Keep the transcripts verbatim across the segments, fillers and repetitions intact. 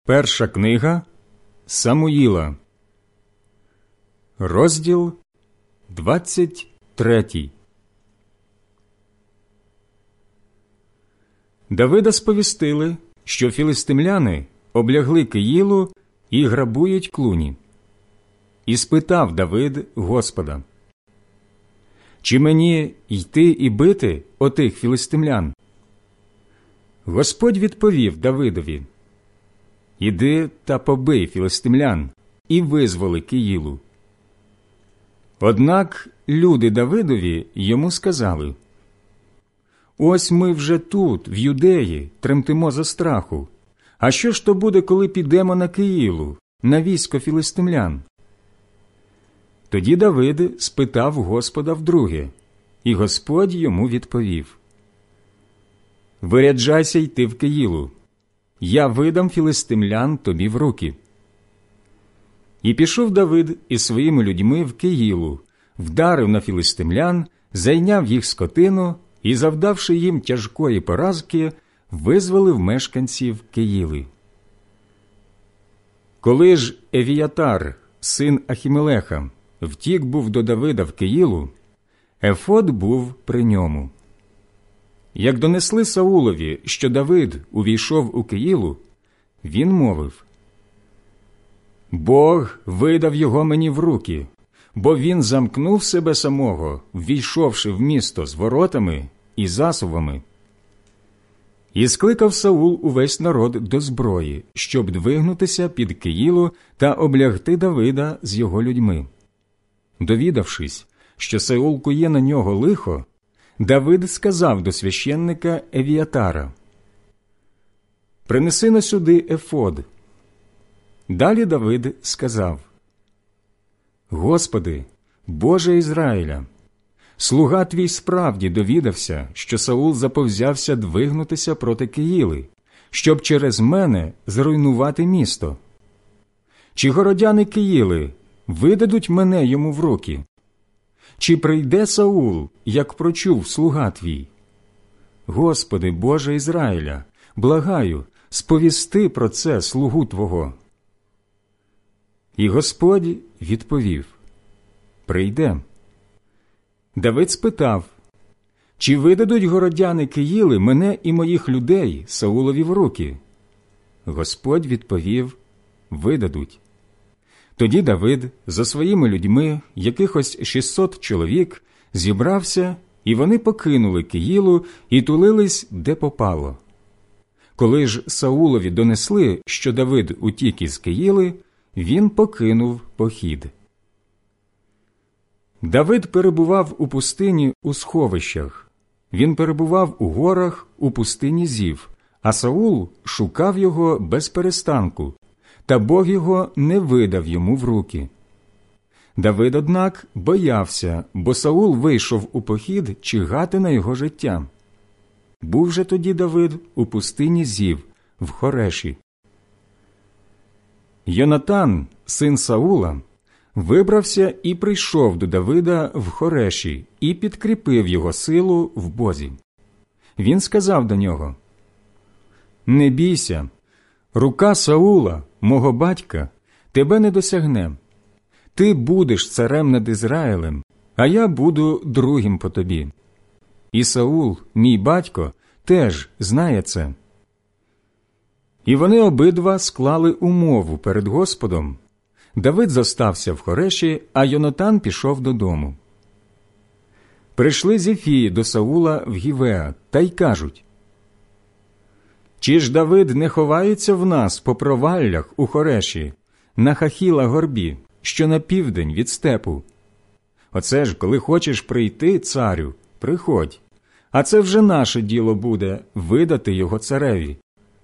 Перша книга Самуїла, розділ двадцять третій. Давида сповістили, що філистимляни облягли Киїлу і грабують клуні. І спитав Давид Господа: «Чи мені йти і бити отих філистимлян?» Господь відповів Давидові: «Іди та побий філистимлян і визволи Киїлу». Однак люди Давидові йому сказали: «Ось ми вже тут, в Юдеї, тремтимо за страху. А що ж то буде, коли підемо на Киїлу, на військо філистимлян?» Тоді Давид спитав Господа вдруге, і Господь йому відповів: «Виряджайся йти в Киїлу, я видам філистимлян тобі в руки». І пішов Давид із своїми людьми в Киїлу, вдарив на філистимлян, зайняв їх скотину і, завдавши їм тяжкої поразки, визволив мешканців Киїли. Коли ж Евіятар, син Ахімелеха, втік був до Давида в Киїлу, ефод був при ньому. Як донесли Саулові, що Давид увійшов у Киїлу, він мовив: «Бог видав його мені в руки, бо він замкнув себе самого, ввійшовши в місто з воротами і засувами». І скликав Саул увесь народ до зброї, щоб двигнутися під Киїлу та облягти Давида з його людьми. Довідавшись, що Саул кує на нього лихо, Давид сказав до священника Евіятара: «Принеси на сюди ефод». Далі Давид сказав: «Господи, Боже Ізраїля, слуга твій справді довідався, що Саул заповзявся двигнутися проти Киїли, щоб через мене зруйнувати місто. Чи городяни Киїли видадуть мене йому в руки? Чи прийде Саул, як прочув слуга твій? Господи, Боже Ізраїля, благаю, сповісти про це слугу Твого». І Господь відповів: «Прийде». Давид спитав: «Чи видадуть городяни Киїли мене і моїх людей Саулові в руки?» Господь відповів: «Видадуть». Тоді Давид за своїми людьми, якихось шістсот чоловік, зібрався, і вони покинули Киїлу і тулились, де попало. Коли ж Саулові донесли, що Давид утік із Киїли, він покинув похід. Давид перебував у пустині у сховищах. Він перебував у горах у пустині Зів, а Саул шукав його без перестанку, та Бог його не видав йому в руки. Давид, однак, боявся, бо Саул вийшов у похід чигати на його життя. Був же тоді Давид у пустині Зів, в Хореші. Йонатан, син Саула, вибрався і прийшов до Давида в Хореші і підкріпив його силу в Бозі. Він сказав до нього: «Не бійся, рука Саула, мого батька, тебе не досягне. Ти будеш царем над Ізраїлем, а я буду другим по тобі. І Саул, мій батько, теж знає це». І вони обидва склали умову перед Господом. Давид зостався в Хореші, а Йонатан пішов додому. Прийшли Зефії до Саула в Гівеа та й кажуть: «Чи ж Давид не ховається в нас по проваллях у Хореші, на Хахіла горбі, що на південь від степу? Оце ж, коли хочеш прийти, царю, приходь, а це вже наше діло буде видати його цареві».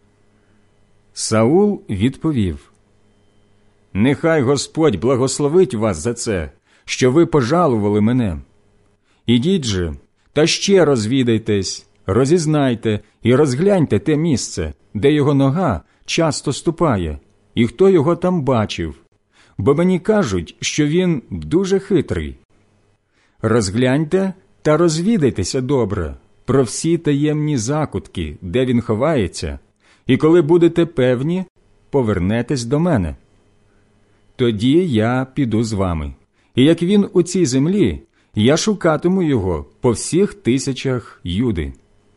Саул відповів: «Нехай Господь благословить вас за це, що ви пожалували мене. Ідіть же, та ще розвідайтесь, розізнайте і розгляньте те місце, де його нога часто ступає, і хто його там бачив, бо мені кажуть, що він дуже хитрий. Розгляньте та розвідайтеся добре про всі таємні закутки, де він ховається, і коли будете певні, повернетесь до мене. Тоді я піду з вами, і як він у цій землі, я шукатиму його по всіх тисячах Юди».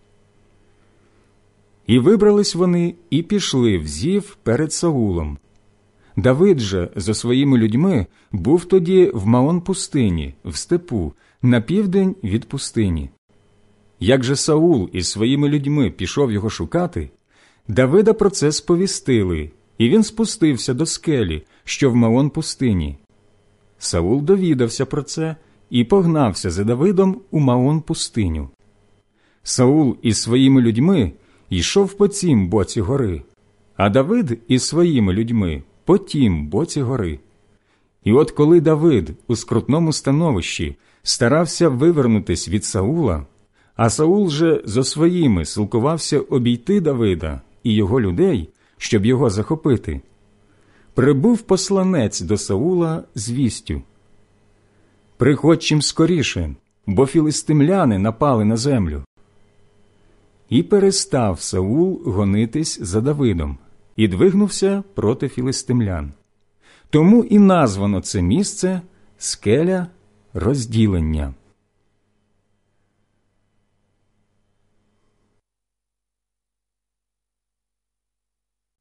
І вибрались вони і пішли в Зів перед Саулом. Давид же зо своїми людьми був тоді в Маон-пустині, в степу, на південь від пустині. Як же Саул із своїми людьми пішов його шукати, Давида про це сповістили, і він спустився до скелі, що в Маон-пустині. Саул довідався про це і погнався за Давидом у Маон-пустиню. Саул із своїми людьми йшов по цім боці гори, а Давид із своїми людьми по тім боці гори. І от коли Давид у скрутному становищі старався вивернутись від Саула, а Саул же зо своїми силкувався обійти Давида і його людей, щоб його захопити, прибув посланець до Саула з вістю: «Приходь чим скоріше, бо філистимляни напали на землю». І перестав Саул гонитись за Давидом, і двигнувся проти філистимлян. Тому і названо це місце «Скеля розділення».